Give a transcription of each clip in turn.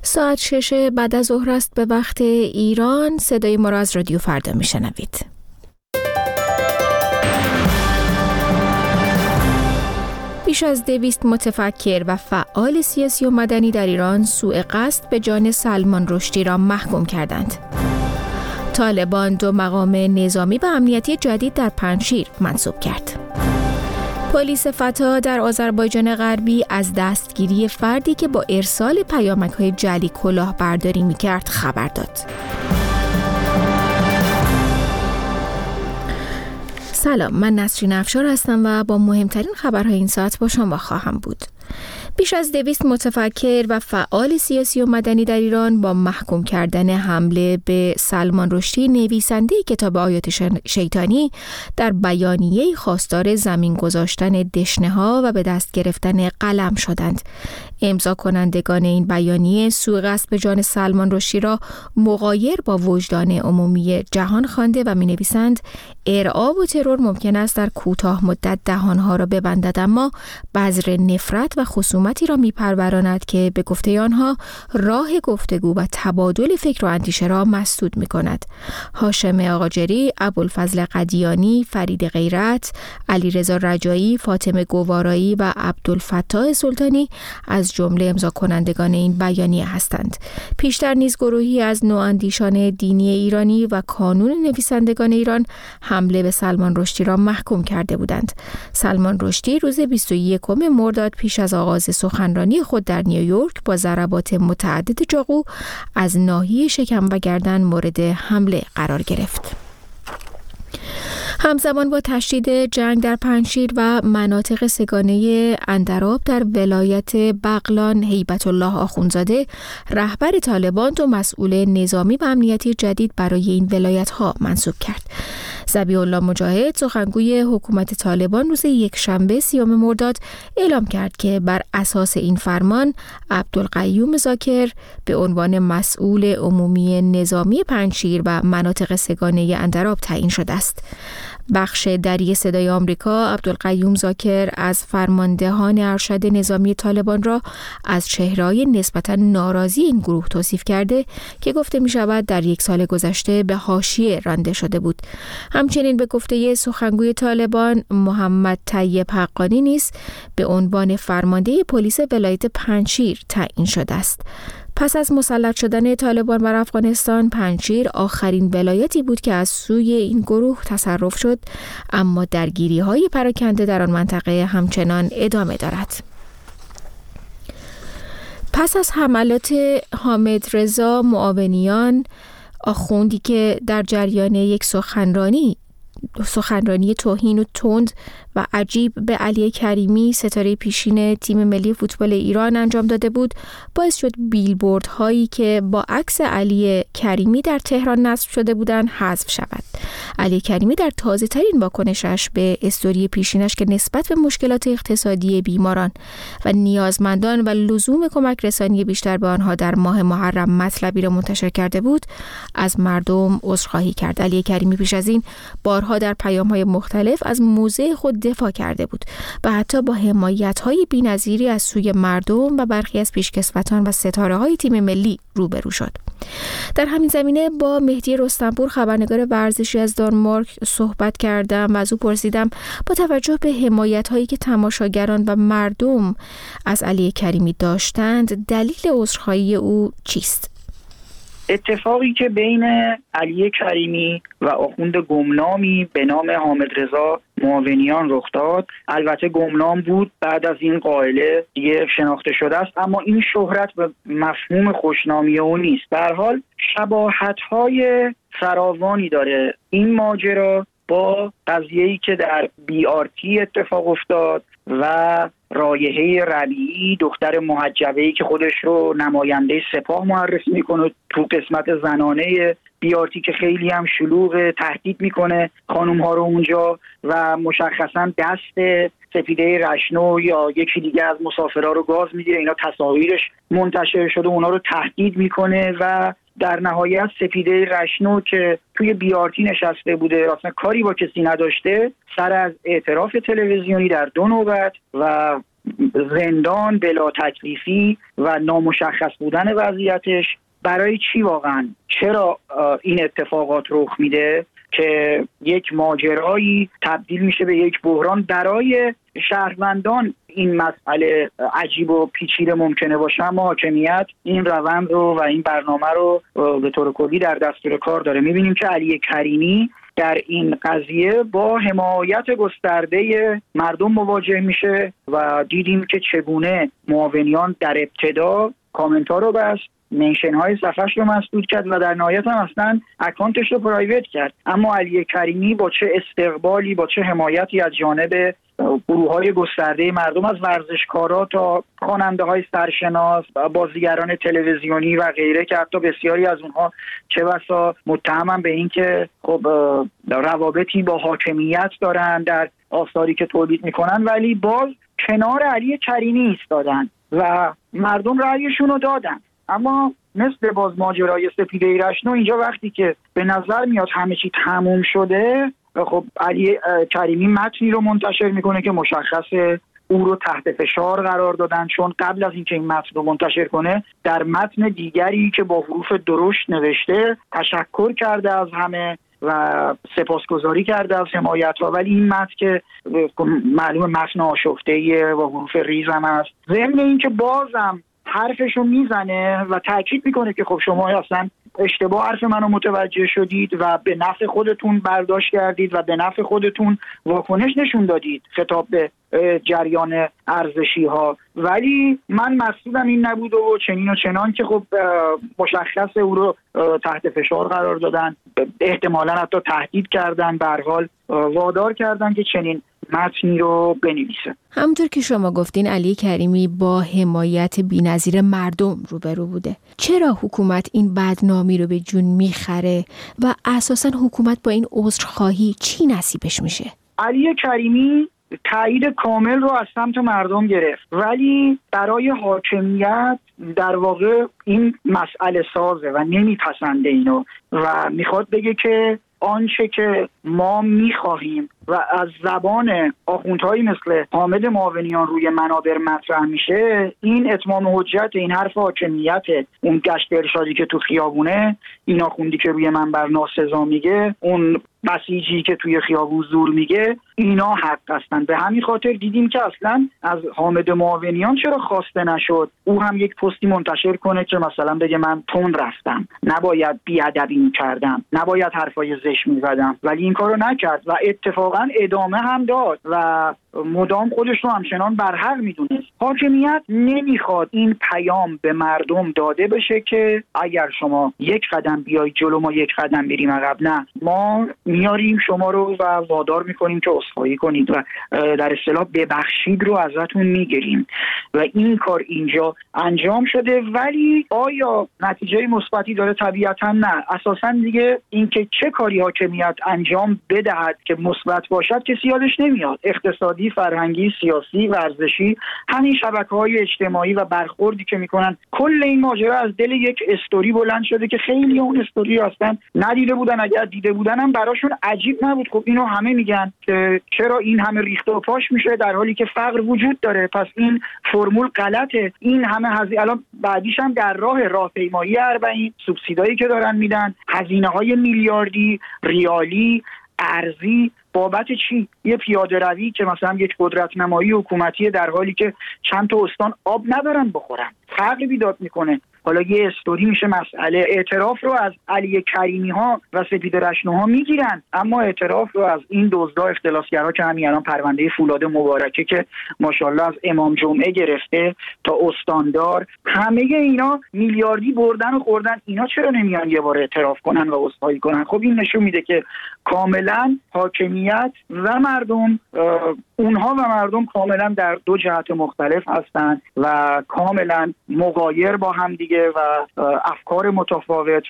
ساعت 6 بعد از ظهر است به وقت ایران. صدای ما را از رادیو فردا میشنوید. بیش از 200 متفکر و فعال سیاسی و مدنی در ایران سوء قصد به جان سلمان رشدی را محکوم کردند. طالبان 2 مقام نظامی و امنیتی جدید در پنجشیر منصوب کرد. پلیس فتا در آذربایجان غربی از دستگیری فردی که با ارسال پیامک‌های جعلی کلاهبرداری می‌کرد خبر داد. سلام، من نسرین افشار هستم و با مهمترین خبرهای این ساعت با شما خواهم بود. بیش از 200 متفکر و فعال سیاسی و مدنی در ایران با محکوم کردن حمله به سلمان رشدی نویسنده کتاب آیات شیطانی در بیانیه‌ای خواستار زمین گذاشتن دشنه‌ها و به دست گرفتن قلم شدند. امضا کنندگان این بیانیه سوء قصد به جان سلمان رشدی را مغایر با وجدان عمومی جهان خوانده و می‌نویسند ارعاب و ترور ممکن است در کوتاه مدت دهانها را ببندد، اما بذر نفرت و خصومتی را میپروراند که به گفته آنها راه گفتگو و تبادل فکر و اندیشه را مسدود میکند. هاشم آقاجری، ابوالفضل قدیانی، فرید غیرت، علیرضا رجایی، فاطمه گوارایی و عبدالفتاح سلطانی از جمله امضا کنندگان این بیانیه هستند. پیشتر نیز گروهی از نواندیشان دینی ایرانی و کانون نویسندگان ایران حمله به سلمان رشدی را محکوم کرده بودند. سلمان رشدی روز 21 مرداد پیش از آغاز سخنرانی خود در نیویورک با ضربات متعدد چاقو از ناحیه شکم و گردن مورد حمله قرار گرفت. همزمان با تشدید جنگ در پنجشیر و مناطق سه‌گانه اندراب در ولایت بغلان، هیبت الله آخوندزاده رهبر طالبان 2 مسئول نظامی و امنیتی جدید برای این ولایت‌ها منصوب کرد. ذبیح الله مجاهد، سخنگوی حکومت طالبان، روز یکشنبه 30 مرداد اعلام کرد که بر اساس این فرمان عبدالقیوم ذاکر به عنوان مسئول عمومی نظامی پنجشیر و مناطق سه‌گانه اندراب تعیین شده است. بخش دری صدای آمریکا عبدالقیوم ذاکر از فرماندهان ارشد نظامی طالبان را از چهره‌های نسبتاً ناراضی این گروه توصیف کرده که گفته می شود در 1 سال گذشته به حاشیه رانده شده بود. همچنین به گفته سخنگوی طالبان محمد طیب حقانی نیز به عنوان فرمانده پلیس ولایت پنجشیر تعیین شده است. پس از مسلط شدن طالبان بر افغانستان، پنجشیر آخرین ولایتی بود که از سوی این گروه تصرف شد، اما درگیری‌های پراکنده در آن منطقه همچنان ادامه دارد. پس از حملات حامد رضا معاونیان، آخوندی که در جریان یک سخنرانی توهین و تند و عجیب به علی کریمی، ستاره پیشین تیم ملی فوتبال ایران انجام داده بود، باعث شد بیلبوردهایی که با عکس علی کریمی در تهران نصب شده بودند حذف شود. علی کریمی در تازه ترین واکنشش به استوری پیشینش که نسبت به مشکلات اقتصادی بیماران و نیازمندان و لزوم کمک رسانی بیشتر به آنها در ماه محرم مطلبی را منتشر کرده بود، از مردم عذرخواهی کرد. علی کریمی پیش از این بارها در پیام‌های مختلف از موضع خود دفاع کرده بود و حتی با حمایت‌های بی‌نظیری از سوی مردم و برخی از پیشکسوتان و ستاره‌های تیم ملی روبرو شد. در همین زمینه با مهدی رستمپور، خبرنگار ورزشی از دانمارک، صحبت کردم و از او پرسیدم با توجه به حمایت‌هایی که تماشاگران و مردم از علی کریمی داشتند، دلیل عذرخواهی او چیست؟ اتفاقی که بین علی کریمی و آخوند گمنامی به نام حامد رضا معاونیان رخ داد، البته گمنام بود، بعد از این قائله دیگه شناخته شده است، اما این شهرت به مفهوم خوشنامی او نیست. به هر حال شباهت‌های فراوانی داره این ماجرا با قضیه‌ای که در BRT اتفاق افتاد و رایحه ربیعی، دختر محجبه‌ای که خودش رو نماینده سپاه معرفی میکنه تو قسمت زنانه BRT که خیلی هم شلوغ، تهدید میکنه خانم ها رو اونجا و مشخصا دست سپیده رشنو یا یکی دیگه از مسافرها رو گاز میگیره. اینا تصاویرش منتشر شده، اونا رو تهدید میکنه و در نهایت سپیده رشنو که توی BRT نشسته بوده، اصلا کاری با کسی نداشته، سر از اعتراف تلویزیونی در 2 نوبت و زندان، بلا تکلیفی و نامشخص بودن وضعیتش برای چی واقعا؟ چرا این اتفاقات رخ میده که یک ماجرایی تبدیل میشه به یک بحران برای شهروندان؟ این مسئله عجیب و پیچیده ممکنه باشه، اما حاکمیت این روند رو و این برنامه رو به طور کلی در دستور کار داره. میبینیم که علی کریمی در این قضیه با حمایت گسترده مردم مواجه میشه و دیدیم که چگونه معاونیان در ابتدا کامنت ها رو بست، منشن های صفحش رو مسدود کرد و در نهایت هم اصلا اکانتش رو پرایوت کرد. اما علی کریمی با چه استقبالی، با چه حمایتی از جانب گروه های گسترده مردم، از ورزشکارا تا خواننده های سرشناس، بازیگران تلویزیونی و غیره که حتی بسیاری از اونها چه بسا متهمن به این که خب روابطی با حاکمیت دارن در آثاری که تولید میکنن، ولی باز کنار علی کریمی ایستادن و مردم رأیشون رو دادن. اما مثل باز ماجرای سپیده ایرشنو، اینجا وقتی که به نظر میاد همه چی تموم شده، خب علی کریمی متنی رو منتشر میکنه که مشخصه او رو تحت فشار قرار دادن، چون قبل از اینکه این متن رو منتشر کنه در متن دیگری که با حروف درشت نوشته تشکر کرده از همه و سپاسگزاری کرده از حمایت‌ها، ولی این متن که معلوم متن آشفته‌ایه و حروف ریز هم هست، ضمن اینکه بازم حرفشو میزنه و تاکید میکنه که خب شما اصلا اشتباه حرف منو متوجه شدید و به نفع خودتون برداشت کردید و به نفع خودتون واکنش نشون دادید خطاب به جریان ارزشی ها، ولی من مقصودم این نبود و چنین و چنان که خب مشخص او رو تحت فشار قرار دادن، احتمالاً حتی تهدید کردن، به هر حال وادار کردن که چنین متنی رو بنویسه. همونطور که شما گفتین علی کریمی با حمایت بی‌نظیر مردم روبرو بوده. چرا حکومت این بدنامی رو به جون میخره و اساساً حکومت با این عذرخواهی چی نصیبش میشه؟ علی کریمی تایید کامل رو از سمت مردم گرفت، ولی برای حاکمیت در واقع این مسئله سازه و نمیپسنده اینو و میخواد بگه که آنچه که ما میخواهیم و از زبان آخوندهایی مثل حامد معاونیان روی منابر مطرح میشه، این اتمام حجت، این حرف حاکمیت، اون گشت ارشادی که تو خیابونه، این آخوندی که روی منبر ناسزا میگه، اون بسیجی که توی خیابون زور میگه، اینا حق هستن. به همین خاطر دیدیم که اصلا از حامد معاونیان چرا خواسته نشد او هم یک پستی منتشر کنه که مثلا بگه من تند رفتم، نباید بیادبی میکردم، نباید حرفای زشت میزدم، ولی این کارو نکرد و اتفاقا ادامه هم داد و مدام خودش رو همچنان برحق میدونست. حاکمیت نمیخواد این پیام به مردم داده بشه که اگر شما یک قدم بیایید جلو ما یک قدم میریم عقب، نه، ما میاریم شما رو و وادار میکنیم که عذرخواهی کنید و در اصطلاح ببخشید رو ازتون میگیریم و این کار اینجا انجام شده. ولی آیا نتیجه مثبتی داره؟ طبیعتا نه. اساسا دیگه اینکه چه کاری حاکمیت انجام بدهد که مثبت باشد کسی یادش نمیاد. اقتصادی، فرهنگی، سیاسی، ورزشی، همین شبکه‌های اجتماعی و برخوردی که میکنن، کل این ماجرا از دل یک استوری بلند شده که خیلی اون استوری اصلا ندیده بودن، اگر دیده بودن هم براشون عجیب نبود. خب اینو همه میگن که چرا این همه ریخته و پاش میشه در حالی که فقر وجود داره، پس این فرمول غلطه. این همه الان بعدیش هم در راهپیمایی اربعین، سوبسیدایی که دارن میدن، هزینه‌های میلیاردی ریالی ارزی، بابت چی؟ یه پیاده روی که مثلا یک قدرت نمایی حکومتی در حالی که چند تا استان آب ندارن بخورن، فقر بیداد میکنه. حالا یه استوری میشه مسئله. اعتراف رو از علی کریمی ها و سپیده رشنوها میگیرن، اما اعتراف رو از این دزدا اختلاسگرا که همین الان پرونده فولاد مبارکه که ماشاءالله از امام جمعه گرفته تا استاندار، همه اینا میلیاردی بردن و خوردن، اینا چرا نمیان یه بار اعتراف کنن و عذرخواهی کنن؟ خب این نشون میده که کاملا حاکمیت و مردم، اونها و مردم کاملا در دو جهت مختلف هستن و کاملا مغایر با هم دیگه و افکار متفاوت.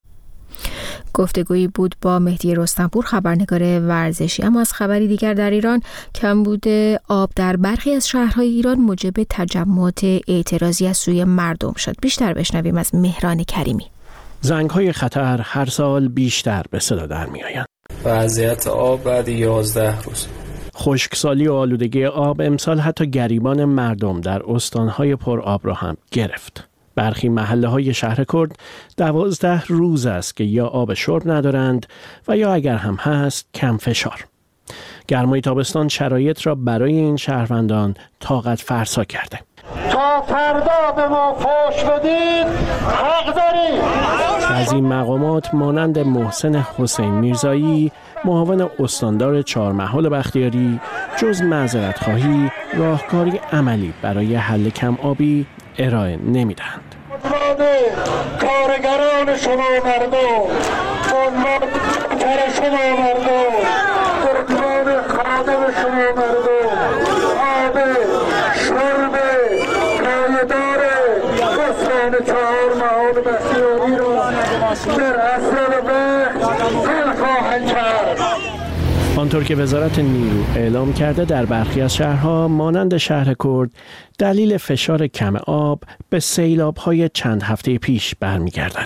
گفتگویی بود با مهدی رستمپور، خبرنگار ورزشی. اما از خبری دیگر در ایران، کمبود آب در برخی از شهرهای ایران موجب تجمعات اعتراضی از سوی مردم شد. بیشتر بشنویم از مهران کریمی. زنگ‌های خطر هر سال بیشتر به صدا در می‌آیند. وضعیت آب بعد 11 روز. خشکسالی و آلودگی آب امسال حتی گریبان مردم در استانهای پر آب را هم گرفت. برخی محله‌های شهر کرد 12 روز است که یا آب شرب ندارند و یا اگر هم هست کم فشار. گرمای تابستان شرایط را برای این شهروندان طاقت فرسا کرده. تا فردا به ما فحش بدید حق داریم. بعضی مقامات مانند محسن حسین میرزایی، معاون استاندار چهارمحال بختیاری، جز معذرت خواهی راهکاری عملی برای حل کم آبی ارائه نمیدهند. کارگران شما مردم، کار شما مردم، دکتر خادم شما مردم، آب شرب پایدار استان چهارمحال بختیاری رو در عصر وقت حل خواهند کرد. آنطور که وزارت نیرو اعلام کرده در برخی از شهرها مانند شهر کرد دلیل فشار کم آب به سیلاب‌های چند هفته پیش برمیگردد.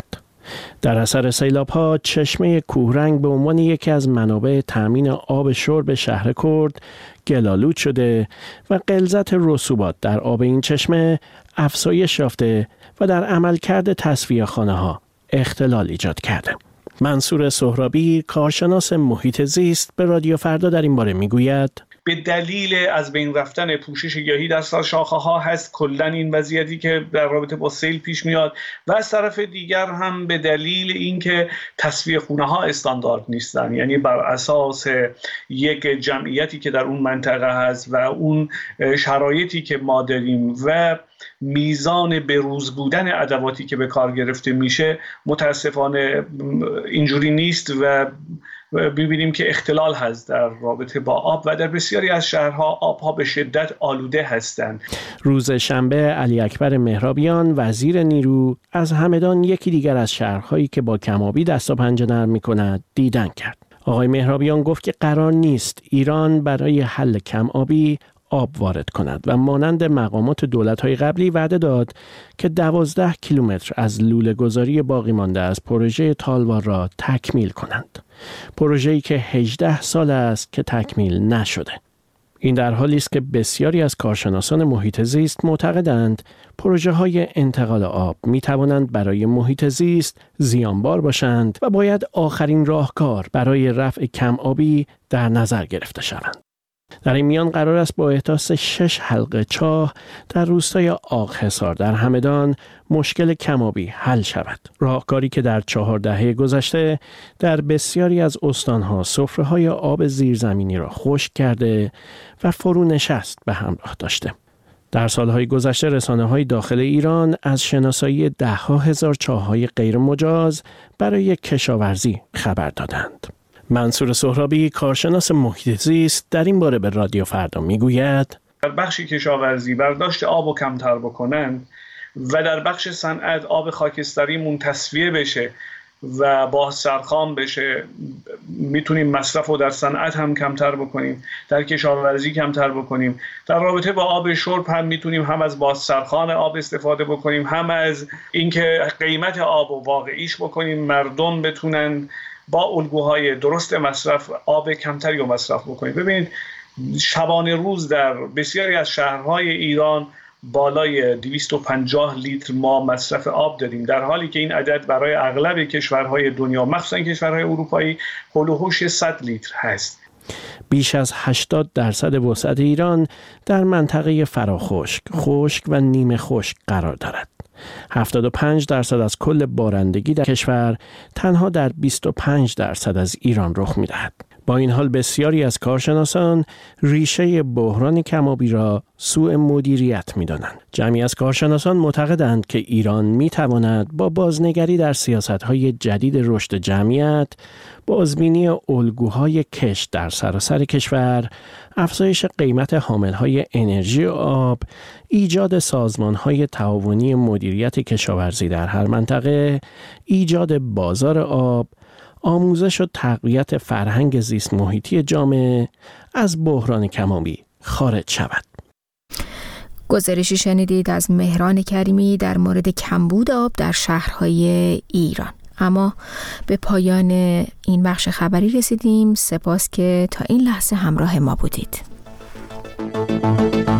در اثر سیلاب‌ها چشمه کوهرنگ به عنوان یکی از منابع تامین آب شرب شهر کرد گل‌آلود شده و غلظت رسوبات در آب این چشمه افزایش یافته و در عملکرد تصفیه‌خانه‌ها اختلال ایجاد کرده. منصور سهرابی، کارشناس محیط زیست، به رادیو فردا در این باره میگوید: به دلیل از بین رفتن پوشش گیاهی در شاخه ها هست کلا این وضعیتی که در رابطه با سیل پیش میاد و از طرف دیگر هم به دلیل اینکه تصفیه خونه ها استاندارد نیستن، یعنی بر اساس یک جمعیتی که در اون منطقه هست و اون شرایطی که ما داریم و میزان بروز بودن ادواتی که به کار گرفته میشه متاسفانه اینجوری نیست و ببینیم که اختلال هست در رابطه با آب و در بسیاری از شهرها آبها به شدت آلوده هستند. روز شنبه علی اکبر مهرابیان وزیر نیرو از همدان یکی دیگر از شهرهایی که با کم‌آبی دست و پنجه نرم می‌کند دیدن کرد. آقای مهرابیان گفت که قرار نیست ایران برای حل کم‌آبی آب وارد کند و مانند مقامات دولت‌های قبلی وعده داد که 12 کیلومتر از لوله‌گذاری باقی مانده از پروژه تالوار را تکمیل کنند. پروژه‌ای که 18 سال است که تکمیل نشده. این در حالی است که بسیاری از کارشناسان محیط زیست معتقدند پروژه‌های انتقال آب می‌توانند برای محیط زیست زیانبار باشند و باید آخرین راهکار برای رفع کم‌آبی در نظر گرفته شوند. در این میان قرار است با احداث 6 حلقه چاه در روستای آقحصار در همدان مشکل کم‌آبی حل شود. راهکاری که در 4 دهه گذشته در بسیاری از استانها سفره‌های آب زیرزمینی را خشک کرده و فرونشست به همراه داشته. در سالهای گذشته رسانه‌های داخل ایران از شناسایی ده‌ها هزار چاه‌های غیر مجاز برای کشاورزی خبر دادند. منصور سهرابی، کارشناس محیط زیست، در این باره به رادیو فردا میگوید: در بخش کشاورزی برداشت آب رو کمتر بکنند و در بخش صنعت آب خاکستریمون تصفیه بشه و بازسرخام بشه، میتونیم مصرف رو در صنعت هم کمتر بکنیم، در کشاورزی کمتر بکنیم. در رابطه با آب شرب هم میتونیم هم از بازسرخان آب استفاده بکنیم، هم از اینکه قیمت آب رو واقعیش بکنیم، مردم بتونن با الگوهای درست مصرف آب کمتری رو مصرف بکنید. ببینید شبانه روز در بسیاری از شهرهای ایران بالای 250 لیتر ما مصرف آب داریم، در حالی که این عدد برای اغلب کشورهای دنیا مخصوصا کشورهای اروپایی هول و هوش 100 لیتر هست. بیش از 80% وسعت ایران در منطقه فراخشک، خشک و نیمه خشک قرار دارد. 75% از کل بارندگی در کشور تنها در 25% از ایران رخ می‌دهد. با این حال بسیاری از کارشناسان ریشه بحران کم‌آبی را سوء مدیریت می‌دانند. جمعی از کارشناسان معتقدند که ایران می‌تواند با بازنگری در سیاست‌های جدید رشد جمعیت، بازبینی الگوهای کشت در سراسر کشور، افزایش قیمت حامل‌های انرژی و آب، ایجاد سازمان‌های تعاونی مدیریت کشاورزی در هر منطقه، ایجاد بازار آب، آموزش و تقویت فرهنگ زیست محیطی جامعه از بحران کم‌آبی خارج شود. گزارشی شنیدید از مهران کریمی در مورد کمبود آب در شهرهای ایران. اما به پایان این بخش خبری رسیدیم. سپاس که تا این لحظه همراه ما بودید.